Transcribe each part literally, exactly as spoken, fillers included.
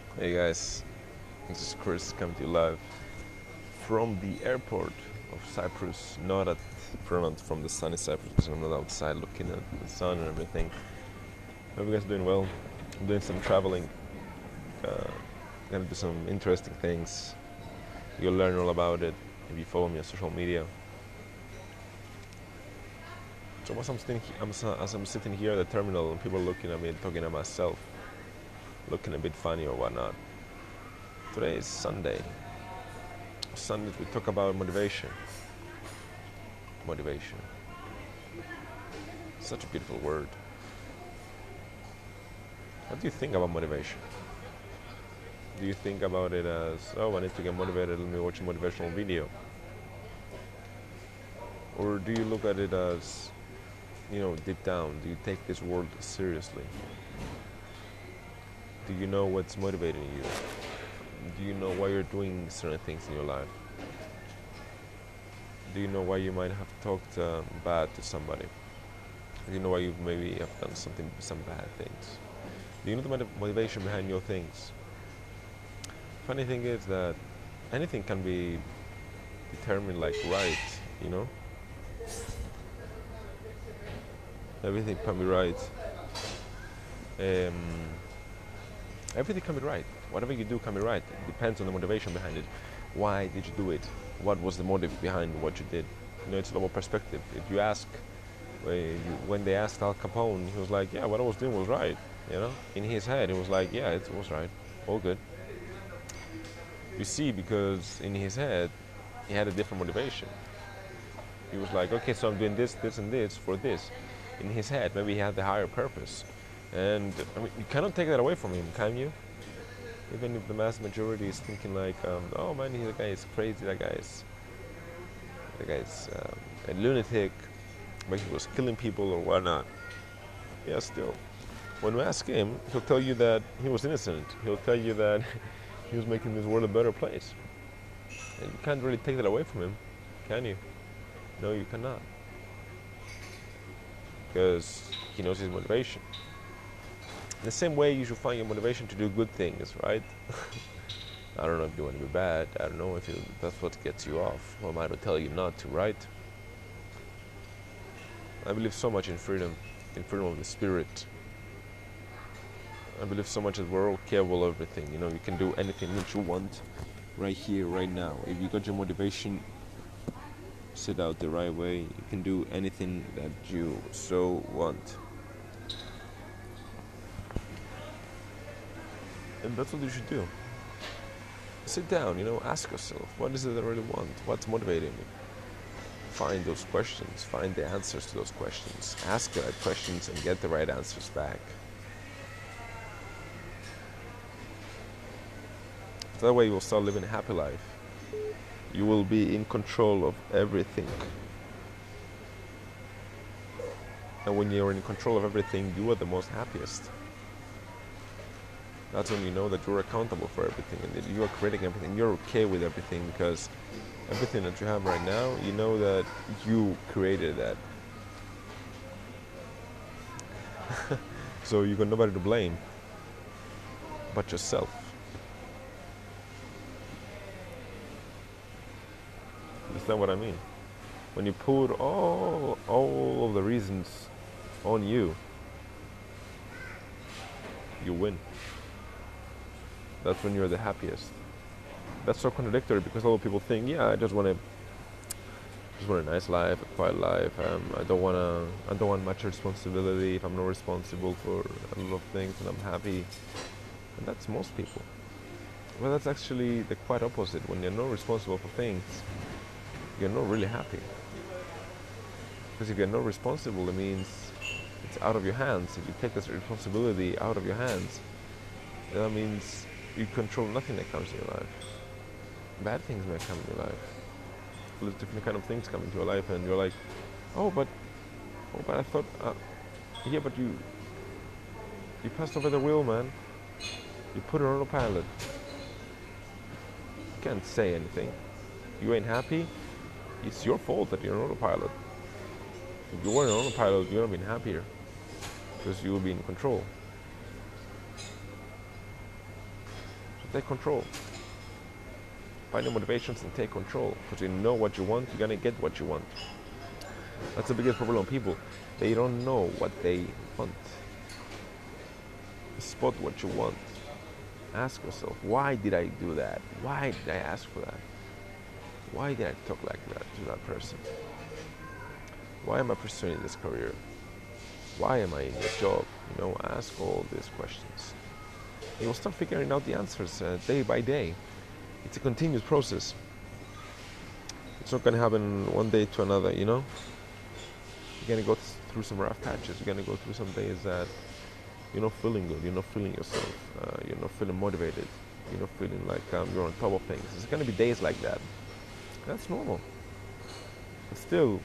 Hey guys, this is Chris coming to you live from the airport of Cyprus, not at not from the sunny Cyprus because I'm not outside looking at the sun and everything. Hope you guys are doing well. I'm doing some traveling, uh, gonna do some interesting things. You'll learn all about it if you follow me on social media. So as I'm sitting, I'm, as I'm sitting here at the terminal and people are looking at me and talking to myself, looking a bit funny or whatnot. Today is Sunday. Sundays we talk about motivation. Motivation. Such a beautiful word. What do you think about motivation? Do you think about it as, oh, I need to get motivated, let me watch a motivational video? Or do you look at it as, you know, deep down, do you take this world seriously? Do you know what's motivating you? Do you know why you're doing certain things in your life? Do you know why you might have talked uh, bad to somebody? Do you know why you maybe have done something, some bad things? Do you know the motivation behind your things? Funny thing is that anything can be determined like right, you know? Everything can be right. Um, everything can be right. Whatever you do can be right. It depends on the motivation behind it. Why did you do it? What was the motive behind what you did? You know, it's a lot more perspective. If you ask, when they asked Al Capone, he was like, yeah, what I was doing was right. You know, in his head, it was like, yeah, it was right. All good. You see, because in his head, he had a different motivation. He was like, okay, so I'm doing this, this, and this for this. In his head, maybe he had the higher purpose. And I mean, you cannot take that away from him, can you? Even if the mass majority is thinking like, um, oh man, that guy is crazy, that guy is, that guy is um, a lunatic, but he was killing people or whatnot. Yeah, still. When you ask him, he'll tell you that he was innocent. He'll tell you that he was making this world a better place. And you can't really take that away from him, can you? No, you cannot. Because he knows his motivation. In the same way, you should find your motivation to do good things, right? I don't know if you want to be bad. I don't know if you, that's what gets you off. Who am I to tell you not to, right? I believe so much in freedom, in freedom of the spirit. I believe so much that we're all capable of everything. You know, you can do anything that you want right here, right now. If you got your motivation set out the right way, you can do anything that you so want. And that's what you should do. Sit down, you know, ask yourself, what is it I really want? What's motivating me? Find those questions, find the answers to those questions. Ask the right questions and get the right answers back. That way you will start living a happy life. You will be in control of everything. And when you're in control of everything, you are the most happiest. That's when you know that you're accountable for everything and that you are creating everything. You're okay with everything because everything that you have right now, you know that you created that. So you got nobody to blame but yourself. Understand what I mean? When you put all, all of the reasons on you, you win. That's when you're the happiest. That's so contradictory because a lot of people think, yeah, I just want to, just want a nice life, a quiet life. Um, I don't want to, I don't want much responsibility. If I'm not responsible for a lot of things, and I'm happy. And that's most people. Well, that's actually the quite opposite. When you're not responsible for things, you're not really happy. Because if you're not responsible, it means it's out of your hands. If you take this responsibility out of your hands, that means you control nothing that comes in your life. Bad things may come in your life. There's different kind of things come into your life, and you're like, oh, but, oh, but I thought, uh, yeah, but you, you passed over the wheel, man. You put it on autopilot. You can't say anything. You ain't happy. It's your fault that you're on autopilot. If you weren't on autopilot, you would have been happier because you would be in control. Take control. Find your motivations and take control. Because you know what you want, you're gonna get what you want. That's the biggest problem with people. They don't know what they want. Spot what you want. Ask yourself, why did I do that? Why did I ask for that? Why did I talk like that to that person? Why am I pursuing this career? Why am I in this job? You know, ask all these questions. You will start figuring out the answers uh, day by day. It's a continuous process. It's not going to happen one day to another, you know? You're going to go th- through some rough patches. You're going to go through some days that you're not feeling good. You're not feeling yourself. Uh, you're not feeling motivated. You're not feeling like um, you're on top of things. There's going to be days like that. That's normal. But still,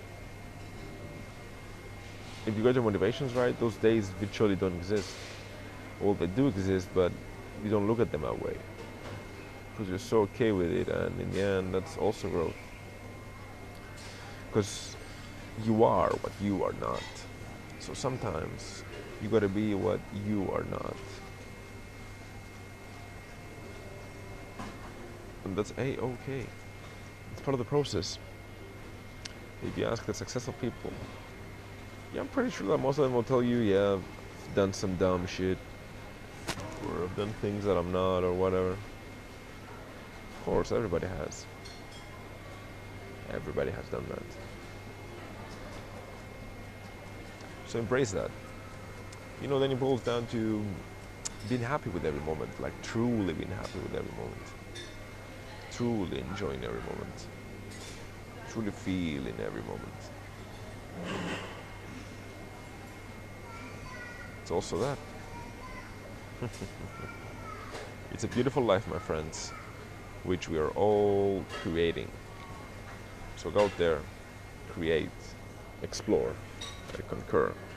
if you got your motivations right, those days virtually don't exist. Well, they do exist, but you don't look at them that way. Because you're so okay with it, and in the end, that's also growth. Because you are what you are not. So sometimes you gotta be what you are not. And that's A-okay. It's part of the process. If you ask the successful people, yeah, I'm pretty sure that most of them will tell you, yeah, I've done some dumb shit, or I've done things that I'm not, or whatever. Of course, everybody has. Everybody has done that. So embrace that. You know, then it boils down to being happy with every moment, like truly being happy with every moment. Truly enjoying every moment. Truly feeling every moment. It's also that. It's a beautiful life, my friends, which we are all creating. So go out there, create, explore, and concur.